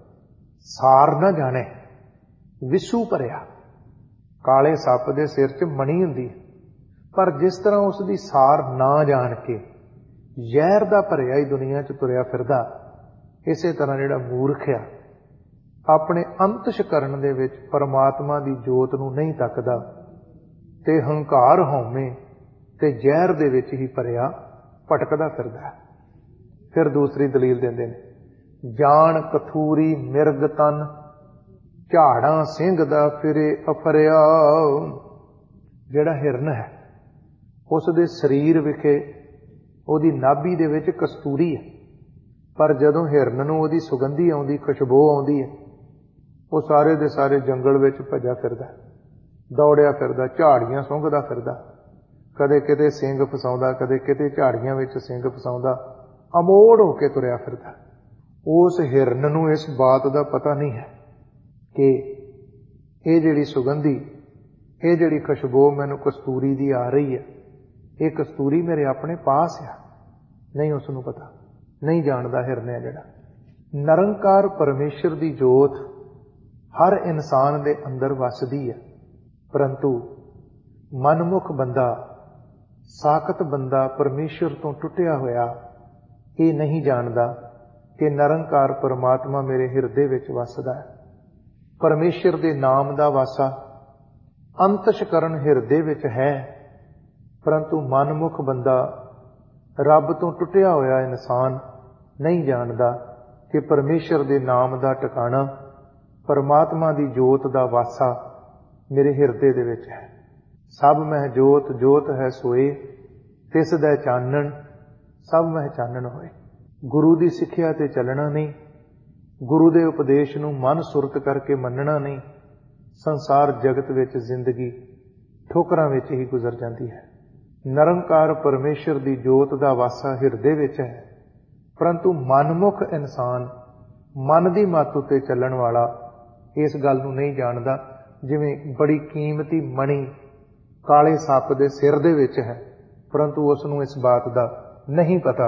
ਸਾਰ ਨਾ ਜਾਣੇ ਵਿਸੂ ਭਰਿਆ। ਕਾਲੇ ਸੱਪ ਦੇ ਸਿਰ 'ਚ ਮਣੀ ਹੁੰਦੀ ਹੈ, ਪਰ ਜਿਸ ਤਰ੍ਹਾਂ ਉਸ ਦੀ ਸਾਰ ਨਾ ਜਾਣ ਕੇ ਜ਼ਹਿਰ ਦਾ ਭਰਿਆ ਹੀ ਦੁਨੀਆ 'ਚ ਤੁਰਿਆ ਫਿਰਦਾ, ਇਸੇ ਤਰ੍ਹਾਂ ਜਿਹੜਾ ਮੂਰਖ ਆ ਆਪਣੇ ਅੰਤਸ਼ਕਰਨ ਦੇ ਵਿੱਚ ਪਰਮਾਤਮਾ ਦੀ ਜੋਤ ਨੂੰ ਨਹੀਂ ਤੱਕਦਾ ਤੇ ਹੰਕਾਰ ਹਉਮੈ ਤੇ ਜ਼ਹਿਰ ਦੇ ਵਿੱਚ ਹੀ ਭਰਿਆ ਭਟਕਦਾ ਫਿਰਦਾ। ਫਿਰ ਦੂਸਰੀ ਦਲੀਲ ਦਿੰਦੇ ਨੇ, ਜਾਣ ਕਥੂਰੀ ਮਿਰਗ ਤਨ, ਝਾੜਾਂ ਸਿੰਘ ਦਾ ਫਿਰੇ ਅਫਰਿਆ। ਜਿਹੜਾ ਹਿਰਨ ਹੈ ਉਸ ਦੇ ਸਰੀਰ ਵਿਖੇ ਉਹਦੀ ਨਾਭੀ ਦੇ ਵਿੱਚ ਕਸਤੂਰੀ ਹੈ, ਪਰ ਜਦੋਂ ਹਿਰਨ ਨੂੰ ਉਹਦੀ ਸੁਗੰਧੀ ਆਉਂਦੀ, ਖੁਸ਼ਬੂ ਆਉਂਦੀ ਹੈ, ਉਹ ਸਾਰੇ ਦੇ ਸਾਰੇ ਜੰਗਲ ਵਿੱਚ ਭੱਜਾ ਫਿਰਦਾ, ਦੌੜਿਆ ਫਿਰਦਾ, ਝਾੜੀਆਂ ਸੁੰਘਦਾ ਫਿਰਦਾ, ਕਦੇ ਕਿਤੇ ਸਿੰਗ ਫਸਾਉਂਦਾ, ਕਦੇ ਕਿਤੇ ਝਾੜੀਆਂ ਵਿੱਚ ਸਿੰਗ ਫਸਾਉਂਦਾ, ਅਮੋੜ ਹੋ ਕੇ ਤੁਰਿਆ ਫਿਰਦਾ। ਉਸ ਹਿਰਨ ਨੂੰ ਇਸ ਬਾਤ ਦਾ ਪਤਾ ਨਹੀਂ ਹੈ ਕਿ ਇਹ ਜਿਹੜੀ ਸੁਗੰਧੀ, ਇਹ ਜਿਹੜੀ ਖੁਸ਼ਬੂ ਮੈਨੂੰ ਕਸਤੂਰੀ ਦੀ ਆ ਰਹੀ ਹੈ, ਇਹ ਕਸਤੂਰੀ ਮੇਰੇ ਆਪਣੇ ਪਾਸ ਆ। ਨਹੀਂ ਉਸ ਨੂੰ ਪਤਾ, ਨਹੀਂ ਜਾਣਦਾ ਹਿਰਨ ਹੈ ਜਿਹੜਾ। ਨਿਰੰਕਾਰ ਪਰਮੇਸ਼ਰ ਦੀ ਜੋਤ ਹਰ ਇਨਸਾਨ ਦੇ ਅੰਦਰ ਵਸਦੀ ਹੈ, ਪਰੰਤੂ ਮਨਮੁਖ ਬੰਦਾ, ਸਾਖਤ ਬੰਦਾ, ਪਰਮੇਸ਼ਰ ਤੋਂ ਟੁੱਟਿਆ ਹੋਇਆ ਇਹ ਨਹੀਂ ਜਾਣਦਾ ਕਿ ਨਿਰੰਕਾਰ ਪਰਮਾਤਮਾ ਮੇਰੇ ਹਿਰਦੇ ਵਿੱਚ ਵਸਦਾ ਹੈ। ਪਰਮੇਸ਼ਰ ਦੇ ਨਾਮ ਦਾ ਵਾਸਾ ਅੰਤਸ਼ਕਰਨ ਹਿਰਦੇ ਵਿੱਚ ਹੈ, ਪਰੰਤੂ ਮਨਮੁਖ ਬੰਦਾ, ਰੱਬ ਤੋਂ ਟੁੱਟਿਆ ਹੋਇਆ ਇਨਸਾਨ ਨਹੀਂ ਜਾਣਦਾ ਕਿ ਪਰਮੇਸ਼ਰ ਦੇ ਨਾਮ ਦਾ ਟਿਕਾਣਾ, ਪਰਮਾਤਮਾ ਦੀ ਜੋਤ ਦਾ ਵਾਸਾ ਮੇਰੇ ਹਿਰਦੇ ਦੇ ਵਿੱਚ ਹੈ। ਸਭ ਮਹਿ ਜੋਤ, ਜੋਤ ਹੈ ਸੋਏ, ਤਿਸ ਦਾ ਚਾਨਣ ਸਭ ਮਹਿ ਚਾਨਣ ਹੋਏ। ਗੁਰੂ ਦੀ ਸਿੱਖਿਆ ਤੇ ਚੱਲਣਾ ਨਹੀਂ, ਗੁਰੂ ਦੇ ਉਪਦੇਸ਼ ਨੂੰ ਮਨ ਸੁਰਤ ਕਰਕੇ ਮੰਨਣਾ ਨਹੀਂ, ਸੰਸਾਰ ਜਗਤ ਵਿੱਚ ਜ਼ਿੰਦਗੀ ਠੋਕਰਾਂ ਵਿੱਚ ਹੀ ਗੁਜ਼ਰ ਜਾਂਦੀ ਹੈ। ਨਿਰੰਕਾਰ ਪਰਮੇਸ਼ਰ ਦੀ ਜੋਤ ਦਾ ਵਾਸਾ ਹਿਰਦੇ ਵਿੱਚ ਹੈ, ਪਰੰਤੂ ਮਨਮੁਖ ਇਨਸਾਨ, ਮਨ ਦੀ ਮੱਤ ਉੱਤੇ ਚੱਲਣ ਵਾਲਾ ਇਸ ਗੱਲ ਨੂੰ ਨਹੀਂ ਜਾਣਦਾ। ਜਿਵੇਂ ਬੜੀ ਕੀਮਤੀ ਮਣੀ ਕਾਲੇ ਸੱਪ ਦੇ ਸਿਰ ਦੇ ਵਿੱਚ ਹੈ, ਪਰੰਤੂ ਉਸ ਨੂੰ ਇਸ ਬਾਤ ਦਾ ਨਹੀਂ ਪਤਾ,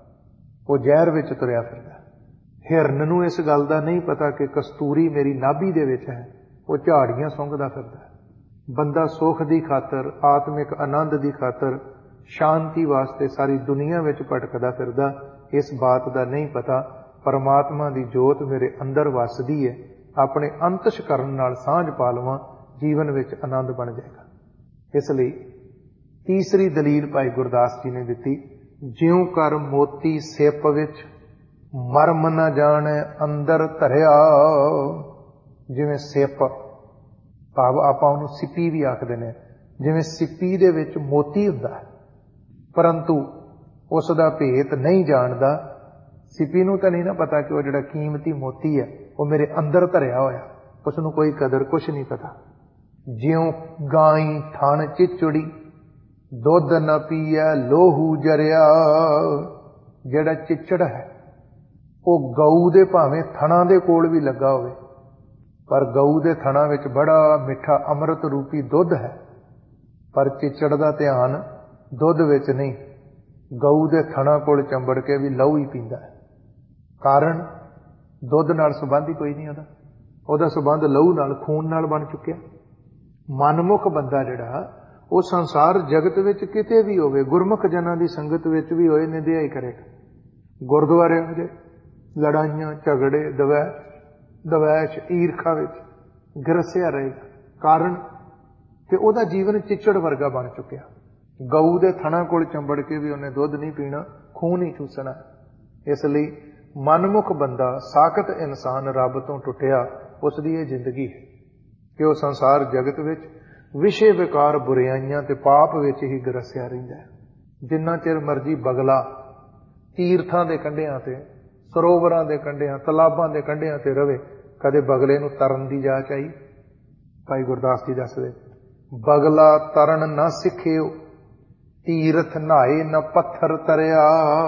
ਉਹ ਜ਼ਹਿਰ ਵਿੱਚ ਤੁਰਿਆ ਫਿਰਦਾ। ਹਿਰਨ ਨੂੰ ਇਸ ਗੱਲ ਦਾ ਨਹੀਂ ਪਤਾ ਕਿ ਕਸਤੂਰੀ ਮੇਰੀ ਨਾਭੀ ਦੇ ਵਿੱਚ ਹੈ, ਉਹ ਝਾੜੀਆਂ ਸੁੰਘਦਾ ਫਿਰਦਾ। ਬੰਦਾ ਸੁੱਖ ਦੀ ਖਾਤਰ, ਆਤਮਿਕ ਆਨੰਦ ਦੀ ਖਾਤਰ, ਸ਼ਾਂਤੀ ਵਾਸਤੇ ਸਾਰੀ ਦੁਨੀਆ ਵਿੱਚ ਭਟਕਦਾ ਫਿਰਦਾ, ਇਸ ਬਾਤ ਦਾ ਨਹੀਂ ਪਤਾ ਪਰਮਾਤਮਾ ਦੀ ਜੋਤ ਮੇਰੇ ਅੰਦਰ ਵਸਦੀ ਹੈ, ਆਪਣੇ ਅੰਤਸ਼ਕਰਨ ਨਾਲ ਸਾਂਝ ਪਾ ਲਵਾਂ, ਜੀਵਨ ਵਿੱਚ ਆਨੰਦ ਬਣ ਜਾਏਗਾ। ਇਸ ਲਈ ਤੀਸਰੀ ਦਲੀਲ ਭਾਈ ਗੁਰਦਾਸ ਜੀ ਨੇ ਦਿੱਤੀ, ਜਿਉ ਕਰ ਮੋਤੀ ਸਿਪ ਵਿੱਚ, ਮਰਮ ਨਾ ਜਾਣੈ ਅੰਦਰ ਧਰਿਆ। ਜਿਵੇਂ ਸਿਪ, ਭਾਵ ਆਪਾਂ ਉਹਨੂੰ ਸਿੱਪੀ ਵੀ ਆਖਦੇ ਨੇ, ਜਿਵੇਂ ਸਿੱਪੀ ਦੇ ਵਿੱਚ ਮੋਤੀ ਹੁੰਦਾ ਹੈ, ਪਰੰਤੂ ਉਸ ਦਾ ਭੇਤ ਨਹੀਂ ਜਾਣਦਾ, ਸਿੱਪੀ ਨੂੰ ਤਾਂ ਨਹੀਂ ਨਾ ਪਤਾ ਕਿ ਉਹ ਜਿਹੜਾ ਕੀਮਤੀ ਮੋਤੀ ਹੈ ਉਹ ਮੇਰੇ ਅੰਦਰ ਧਰਿਆ ਹੋਇਆ, ਉਸ ਨੂੰ ਕੋਈ ਕਦਰ ਕੁਛ ਨਹੀਂ ਪਤਾ। ਜਿਉਂ ਗਾਈ ਥਣ ਚਿਚੜੀ, ਦੁੱਧ ਨਾ ਪੀਐ ਲੋਹੂ ਜਰਿਆ। ਜਿਹੜਾ ਚਿਚੜ ਹੈ ਉਹ ਗਊ ਦੇ ਭਾਵੇਂ ਥਣਾਂ ਦੇ ਕੋਲ ਵੀ ਲੱਗਾ ਹੋਵੇ, ਪਰ ਗਊ ਦੇ ਥਣਾਂ ਵਿੱਚ ਬੜਾ ਮਿੱਠਾ ਅੰਮ੍ਰਿਤ ਰੂਪੀ ਦੁੱਧ ਹੈ, ਪਰ ਚਿਚੜ ਦਾ ਧਿਆਨ ਦੁੱਧ ਵਿੱਚ ਨਹੀਂ, ਗਊ ਦੇ ਥਣਾਂ ਕੋਲ ਚੰਬੜ ਕੇ ਵੀ ਲਹੂ ਹੀ ਪੀਂਦਾ ਹੈ। ਕਾਰਨ ਦੁੱਧ ਨਾਲ ਸੰਬੰਧ ਹੀ ਕੋਈ ਨਹੀਂ ਉਹਦਾ ਸੰਬੰਧ ਲਹੂ ਨਾਲ, ਖੂਨ ਨਾਲ ਬਣ ਚੁੱਕਿਆ। ਮਨਮੁਖ ਬੰਦਾ ਜਿਹੜਾ ਉਹ ਸੰਸਾਰ ਜਗਤ ਵਿੱਚ ਕਿਤੇ ਵੀ ਹੋਵੇ, ਗੁਰਮੁਖ ਜਨਾਂ ਦੀ ਸੰਗਤ ਵਿੱਚ ਵੀ ਹੋਏ, ਨਿੰਦਿਆ ਹੀ ਕਰੇਗਾ। ਗੁਰਦੁਆਰੇ ਹੋ ਜਾਏ, ਲੜਾਈਆਂ ਝਗੜੇ ਦਵੈਸ਼ ਈਰਖਾ ਵਿੱਚ ਗਰਸਿਆ ਰਹੇਗਾ। ਕਾਰਨ ਕਿ ਉਹਦਾ ਜੀਵਨ ਚਿੱਚੜ ਵਰਗਾ ਬਣ ਚੁੱਕਿਆ। ਗਊ ਦੇ ਥਣਾਂ ਕੋਲ ਚੰਬੜ ਕੇ ਵੀ ਉਹਨੇ ਦੁੱਧ ਨਹੀਂ ਪੀਣਾ, ਖੂਨ ਹੀ ਚੂਸਣਾ। ਇਸ ਲਈ ਮਨਮੁਖ ਬੰਦਾ, ਸਾਖਤ ਇਨਸਾਨ ਰੱਬ ਤੋਂ ਟੁੱਟਿਆ, ਉਸ ਦੀ ਇਹ ਜ਼ਿੰਦਗੀ ਹੈ ਕਿ ਉਹ ਸੰਸਾਰ ਜਗਤ ਵਿੱਚ ਵਿਸ਼ੇ ਵਿਕਾਰ, ਬੁਰਾਈਆਂ ਤੇ ਪਾਪ ਵਿੱਚ ਹੀ ਗਰਸਿਆ ਰਹਿੰਦਾ ਹੈ। ਜਿੰਨਾ ਚਿਰ ਮਰਜੀ ਬਗਲਾ ਤੀਰਥਾਂ ਦੇ ਕੰਢਿਆਂ ਤੇ, ਸਰੋਵਰਾਂ ਦੇ ਕੰਢਿਆਂ, ਤਲਾਬਾਂ ਦੇ ਕੰਢਿਆਂ ਤੇ ਰਵੇ, ਕਦੇ ਬਗਲੇ ਨੂੰ ਤਰਨ ਦੀ ਜਾਚ ਆਈ? ਭਾਈ ਗੁਰਦਾਸ ਜੀ ਦੱਸਦੇ, ਬਗਲਾ ਤਰਨ ਨਾ ਸਿੱਖਿਓ, ਤੀਰਥ ਨਹਾਏ ਨਾ ਪੱਥਰ ਤਰਿਆ।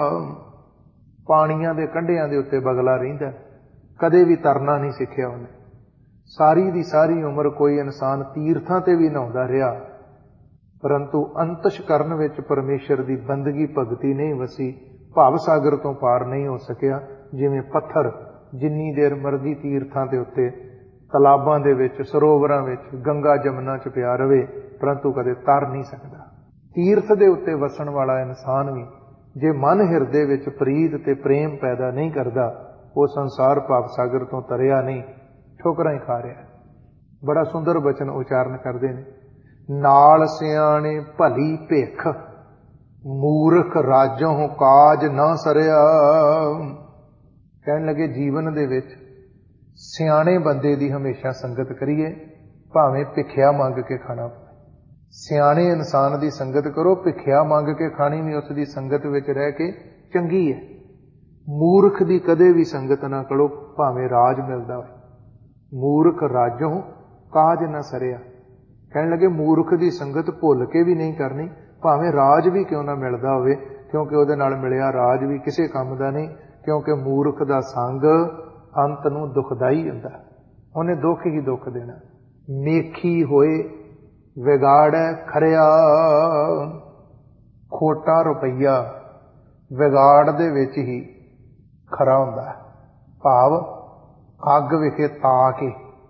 ਪਾਣੀਆਂ ਦੇ ਕੰਢਿਆਂ ਦੇ ਉੱਤੇ ਬਗਲਾ ਰਹਿੰਦਾ, ਕਦੇ ਵੀ ਤਰਨਾ ਨਹੀਂ ਸਿੱਖਿਆ ਉਹਨੇ। ਸਾਰੀ ਦੀ ਸਾਰੀ ਉਮਰ ਕੋਈ ਇਨਸਾਨ ਤੀਰਥਾਂ ਤੇ ਵੀ ਨਹਾਉਂਦਾ ਰਿਹਾ, ਪਰੰਤੂ ਅੰਤਸ਼ਕਰਨ ਵਿੱਚ ਪਰਮੇਸ਼ਰ ਦੀ ਬੰਦਗੀ ਭਗਤੀ ਨਹੀਂ ਵਸੀ, ਭਵ ਸਾਗਰ ਤੋਂ ਪਾਰ ਨਹੀਂ ਹੋ ਸਕਿਆ। ਜਿਵੇਂ ਪੱਥਰ ਜਿੰਨੀ ਦੇਰ ਮਰਜ਼ੀ ਤੀਰਥਾਂ ਦੇ ਉੱਤੇ, ਤਲਾਬਾਂ ਦੇ ਵਿੱਚ, ਸਰੋਵਰਾਂ ਵਿੱਚ, ਗੰਗਾ ਜਮਨਾ ਚ ਪਿਆ ਰਵੇ, ਪਰੰਤੂ ਕਦੇ ਤਰ ਨਹੀਂ ਸਕਦਾ। ਤੀਰਥ ਦੇ ਉੱਤੇ ਵਸਣ ਵਾਲਾ ਇਨਸਾਨ ਵੀ ਜੇ ਮਨ ਹਿਰਦੇ ਵਿੱਚ ਪ੍ਰੀਤ ਤੇ ਪ੍ਰੇਮ ਪੈਦਾ ਨਹੀਂ ਕਰਦਾ, ਉਹ ਸੰਸਾਰ ਭਵ ਸਾਗਰ ਤੋਂ ਤਰਿਆ ਨਹੀਂ, ਠੋਕਰਾਂ ਹੀ ਖਾ ਰਿਹਾ। ਬੜਾ ਸੁੰਦਰ ਬਚਨ ਉਚਾਰਨ ਕਰਦੇ ਨੇ, ਨਾਲ ਸਿਆਣੇ ਭਲੀ ਭਿੱਖ, ਮੂਰਖ ਰਾਜੋਂ ਕਾਜ ਨਾ ਸਰਿਆ। ਕਹਿਣ ਲੱਗੇ ਜੀਵਨ ਦੇ ਵਿੱਚ ਸਿਆਣੇ ਬੰਦੇ ਦੀ ਹਮੇਸ਼ਾ ਸੰਗਤ ਕਰੀਏ, ਭਾਵੇਂ ਭਿੱਖਿਆ ਮੰਗ ਕੇ ਖਾਣਾ ਪਵੇ। ਸਿਆਣੇ ਇਨਸਾਨ ਦੀ ਸੰਗਤ ਕਰੋ, ਭਿੱਖਿਆ ਮੰਗ ਕੇ ਖਾਣੀ ਵੀ ਉਸ ਦੀ ਸੰਗਤ ਵਿੱਚ ਰਹਿ ਕੇ ਚੰਗੀ ਹੈ। ਮੂਰਖ ਦੀ ਕਦੇ ਵੀ ਸੰਗਤ ਨਾ ਕਰੋ, ਭਾਵੇਂ ਰਾਜ ਮਿਲਦਾ ਹੋਵੇ। ਮੂਰਖ ਰਾਜੋਂ ਕਾਜ ਨਾ ਸਰਿਆ। ਕਹਿਣ ਲੱਗੇ ਮੂਰਖ ਦੀ ਸੰਗਤ ਭੁੱਲ ਕੇ ਵੀ ਨਹੀਂ ਕਰਨੀ, ਭਾਵੇਂ ਰਾਜ ਵੀ ਕਿਉਂ ਨਾ ਮਿਲਦਾ ਹੋਵੇ, ਕਿਉਂਕਿ ਉਹਦੇ ਨਾਲ ਮਿਲਿਆ ਰਾਜ ਵੀ ਕਿਸੇ ਕੰਮ ਦਾ ਨਹੀਂ। ਕਿਉਂਕਿ ਮੂਰਖ ਦਾ ਸੰਗ ਅੰਤ ਨੂੰ ਦੁਖਦਾਈ ਹੁੰਦਾ, ਉਹਨੇ ਦੁੱਖ ਹੀ ਦੁੱਖ ਦੇਣਾ। ਮੇਖੀ ਹੋਏ ਵਿਗਾੜੈ ਖਰਿਆ। ਖੋਟਾ ਰੁਪਈਆ ਵਿਗਾੜ ਦੇ ਵਿੱਚ ਹੀ ਖਰਾ ਹੁੰਦਾ ਹੈ। ਭਾਵ ਅੱਗ ਵਿਖੇ ਤਾ ਕੇ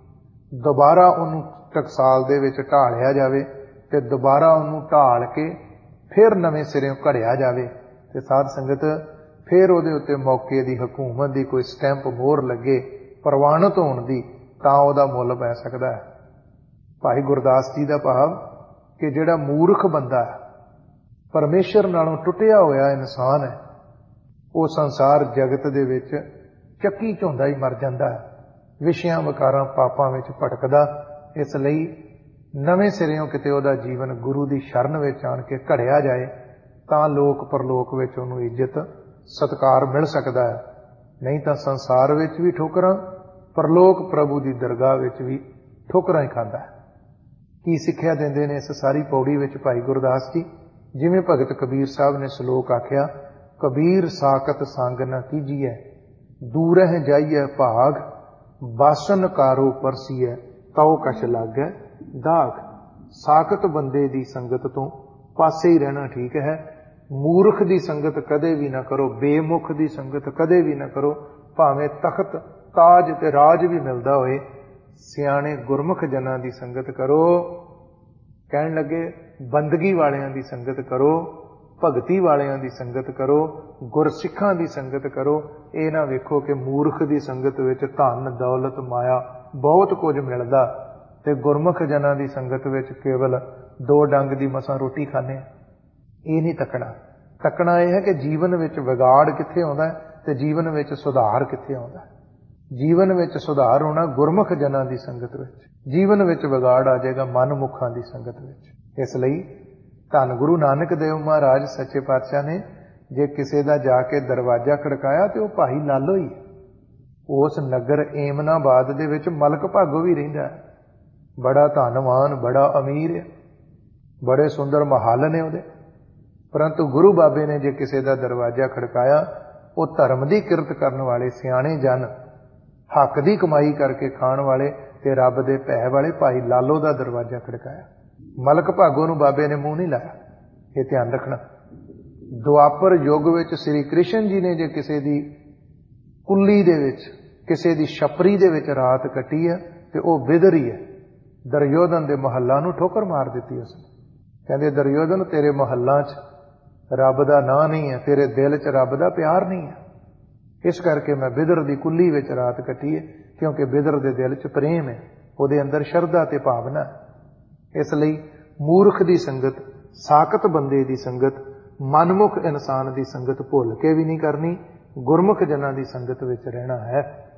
ਦੁਬਾਰਾ ਉਹਨੂੰ ਟਕਸਾਲ ਦੇ ਵਿੱਚ ਢਾਲਿਆ ਜਾਵੇ ਤੇ ਦੁਬਾਰਾ ਉਹਨੂੰ ਢਾਲ ਕੇ ਫਿਰ ਨਵੇਂ ਸਿਰਿਓਂ ਘੜਿਆ ਜਾਵੇ ਤੇ ਸਾਧ ਸੰਗਤ ਫਿਰ ਉਹਦੇ ਉੱਤੇ ਮੌਕੇ ਦੀ, ਹਕੂਮਤ ਦੀ ਕੋਈ ਸਟੈਂਪ ਮੋਹਰ ਲੱਗੇ, ਪ੍ਰਵਾਨਿਤ ਹੋਣ ਦੀ, ਤਾਂ ਉਹਦਾ ਮੁੱਲ ਪੈ ਸਕਦਾ ਹੈ। ਭਾਈ ਗੁਰਦਾਸ ਜੀ ਦਾ ਭਾਵ ਕਿ ਜਿਹੜਾ ਮੂਰਖ ਬੰਦਾ ਹੈ, ਪਰਮੇਸ਼ਰ ਨਾਲੋਂ ਟੁੱਟਿਆ ਹੋਇਆ ਇਨਸਾਨ ਹੈ, ਉਹ ਸੰਸਾਰ ਜਗਤ ਦੇ ਵਿੱਚ ਚੱਕੀ ਝੋਂਦਾ ਹੀ ਮਰ ਜਾਂਦਾ ਹੈ, ਵਿਸ਼ਿਆਂ ਵਿਕਾਰਾਂ ਪਾਪਾਂ ਵਿੱਚ ਭਟਕਦਾ। ਇਸ ਲਈ ਨਵੇਂ ਸਿਰਿਓਂ ਕਿਤੇ ਉਹਦਾ ਜੀਵਨ ਗੁਰੂ ਦੀ ਸ਼ਰਨ ਵਿੱਚ ਆਣ ਕੇ ਘੜਿਆ ਜਾਏ, ਤਾਂ ਲੋਕ ਪਰਲੋਕ ਵਿੱਚ ਉਹਨੂੰ ਇੱਜ਼ਤ ਸਤਿਕਾਰ ਮਿਲ ਸਕਦਾ ਹੈ। ਨਹੀਂ ਤਾਂ ਸੰਸਾਰ ਵਿੱਚ ਵੀ ਠੋਕਰਾਂ, ਪਰਲੋਕ ਪ੍ਰਭੂ ਦੀ ਦਰਗਾਹ ਵਿੱਚ ਵੀ ਠੋਕਰਾਂ ਹੀ ਖਾਂਦਾ ਹੈ। ਕੀ ਸਿੱਖਿਆ ਦਿੰਦੇ ਨੇ ਇਸ ਸਾਰੀ ਪੌੜੀ ਵਿੱਚ ਭਾਈ ਗੁਰਦਾਸ ਜੀ? ਜਿਵੇਂ ਭਗਤ ਕਬੀਰ ਸਾਹਿਬ ਨੇ ਸ਼ਲੋਕ ਆਖਿਆ, ਕਬੀਰ ਸਾਕਤ ਸੰਗ ਨਾ ਕੀਜੀਐ, ਦੂਰਹਿ ਜਾਈਐ ਭਾਗ, ਬਾਸਨ ਕਾਰੋ ਪਰਸੀਐ, ਤਉ ਕਛ ਲਾਗੈ ਦਾਗ। ਸਾਕਤ ਬੰਦੇ ਦੀ ਸੰਗਤ ਤੋਂ ਪਾਸੇ ਹੀ ਰਹਿਣਾ ਠੀਕ ਹੈ। ਮੂਰਖ ਦੀ ਸੰਗਤ ਕਦੇ ਵੀ ਨਾ ਕਰੋ, ਬੇਮੁਖ ਦੀ ਸੰਗਤ ਕਦੇ ਵੀ ਨਾ ਕਰੋ, ਭਾਵੇਂ ਤਖਤ ਤਾਜ ਤੇ ਰਾਜ ਵੀ ਮਿਲਦਾ ਹੋਏ। ਸਿਆਣੇ ਗੁਰਮੁਖ ਜਨਾਂ ਦੀ ਸੰਗਤ ਕਰੋ। ਕਹਿਣ ਲੱਗੇ ਬੰਦਗੀ ਵਾਲਿਆਂ ਦੀ ਸੰਗਤ ਕਰੋ, ਭਗਤੀ ਵਾਲਿਆਂ ਦੀ ਸੰਗਤ ਕਰੋ, ਗੁਰਸਿੱਖਾਂ ਦੀ ਸੰਗਤ ਕਰੋ। ਇਹ ਨਾ ਵੇਖੋ ਕਿ ਮੂਰਖ ਦੀ ਸੰਗਤ ਵਿੱਚ ਧਨ ਦੌਲਤ ਮਾਇਆ ਬਹੁਤ ਕੁਝ ਮਿਲਦਾ ਤੇ ਗੁਰਮੁਖ ਜਨਾਂ ਦੀ ਸੰਗਤ ਵਿੱਚ ਕੇਵਲ 2 ਡੰਗ ਦੀ ਮਸਾਂ ਰੋਟੀ ਖਾਂਦੇ ਆ। ਇਹ ਨਹੀਂ ਤੱਕਣਾ। ਤੱਕਣਾ ਇਹ ਹੈ ਕਿ ਜੀਵਨ ਵਿੱਚ ਵਿਗਾੜ ਕਿੱਥੇ ਆਉਂਦਾ ਤੇ ਜੀਵਨ ਵਿੱਚ ਸੁਧਾਰ ਕਿੱਥੇ ਆਉਂਦਾ। ਜੀਵਨ ਵਿੱਚ ਸੁਧਾਰ ਹੋਣਾ ਗੁਰਮੁਖ ਜਨਾਂ ਦੀ ਸੰਗਤ ਵਿੱਚ, ਜੀਵਨ ਵਿੱਚ ਵਿਗਾੜ ਆ ਜਾਏਗਾ ਮਨਮੁਖਾਂ ਦੀ ਸੰਗਤ ਵਿੱਚ। ਇਸ ਲਈ ਧੰਨ ਗੁਰੂ ਨਾਨਕ ਦੇਵ ਮਹਾਰਾਜ ਸੱਚੇ ਪਾਤਸ਼ਾਹ ਨੇ ਜੇ ਕਿਸੇ ਦਾ ਜਾ ਕੇ ਦਰਵਾਜ਼ਾ ਖੜਕਾਇਆ ਤੇ ਉਹ ਭਾਈ ਲਾਲੋ ਹੀ। ਉਸ ਨਗਰ ਏਮਨਾਬਾਦ ਦੇ ਵਿੱਚ ਮਲਕ ਭਾਗੋ ਵੀ ਰਹਿੰਦਾ ਹੈ, ਬੜਾ ਧਨਵਾਨ, ਬੜਾ ਅਮੀਰ ਹੈ, ਬੜੇ ਸੁੰਦਰ ਮਹੱਲ ਨੇ ਉਹਦੇ। ਪਰੰਤੂ ਗੁਰੂ ਬਾਬੇ ਨੇ ਜੇ ਕਿਸੇ ਦਾ ਦਰਵਾਜ਼ਾ ਖੜਕਾਇਆ, ਉਹ ਧਰਮ ਦੀ ਕਿਰਤ ਕਰਨ ਵਾਲੇ ਸਿਆਣੇ ਜਨ, ਹੱਕ ਦੀ ਕਮਾਈ ਕਰਕੇ ਖਾਣ ਵਾਲੇ ਤੇ ਰੱਬ ਦੇ ਭੈ ਵਾਲੇ ਭਾਈ ਲਾਲੋ ਦਾ ਦਰਵਾਜ਼ਾ ਖੜਕਾਇਆ। ਮਲਕ ਭਾਗੋ ਨੂੰ ਬਾਬੇ ਨੇ ਮੂੰਹ ਨਹੀਂ ਲਾਇਆ। ਇਹ ਧਿਆਨ ਰੱਖਣਾ। ਦੁਆਪਰ ਯੁੱਗ ਵਿੱਚ ਸ੍ਰੀ ਕ੍ਰਿਸ਼ਨ ਜੀ ਨੇ ਜੇ ਕਿਸੇ ਦੀ ਕੁੱਲੀ ਦੇ ਵਿੱਚ, ਕਿਸੇ ਦੀ ਛਪਰੀ ਦੇ ਵਿੱਚ ਰਾਤ ਕੱਟੀ ਹੈ ਤੇ ਉਹ ਵਿਦਰੀ ਹੈ। ਦੁਰਯੋਧਨ ਦੇ ਮਹੱਲਾਂ ਨੂੰ ਠੋਕਰ ਮਾਰ ਦਿੱਤੀ ਉਸਨੇ। ਕਹਿੰਦੇ ਦੁਰਯੋਧਨ, ਤੇਰੇ ਮਹੱਲਾਂ 'ਚ ਰੱਬ ਦਾ ਨਾਂ ਨਹੀਂ ਹੈ, ਤੇਰੇ ਦਿਲ 'ਚ ਰੱਬ ਦਾ ਪਿਆਰ ਨਹੀਂ ਹੈ, ਇਸ ਕਰਕੇ ਮੈਂ ਬਿਦਰ ਦੀ ਕੁੱਲੀ ਵਿੱਚ ਰਾਤ ਕੱਟੀ ਹੈ, ਕਿਉਂਕਿ ਬਿਦਰ ਦੇ ਦਿਲ 'ਚ ਪ੍ਰੇਮ ਹੈ, ਉਹਦੇ ਅੰਦਰ ਸ਼ਰਧਾ ਤੇ ਭਾਵਨਾ ਹੈ। ਇਸ ਲਈ ਮੂਰਖ ਦੀ ਸੰਗਤ, ਸਾਕਤ ਬੰਦੇ ਦੀ ਸੰਗਤ, ਮਨਮੁਖ ਇਨਸਾਨ ਦੀ ਸੰਗਤ ਭੁੱਲ ਕੇ ਵੀ ਨਹੀਂ ਕਰਨੀ, ਗੁਰਮੁਖ ਜਨਾਂ ਦੀ ਸੰਗਤ ਵਿੱਚ ਰਹਿਣਾ ਹੈ।